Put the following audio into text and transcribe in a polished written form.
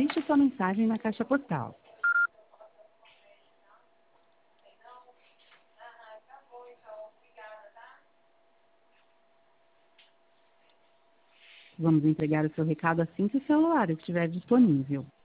Deixe sua mensagem na caixa postal. Vamos entregar o seu recado assim que o celular estiver disponível.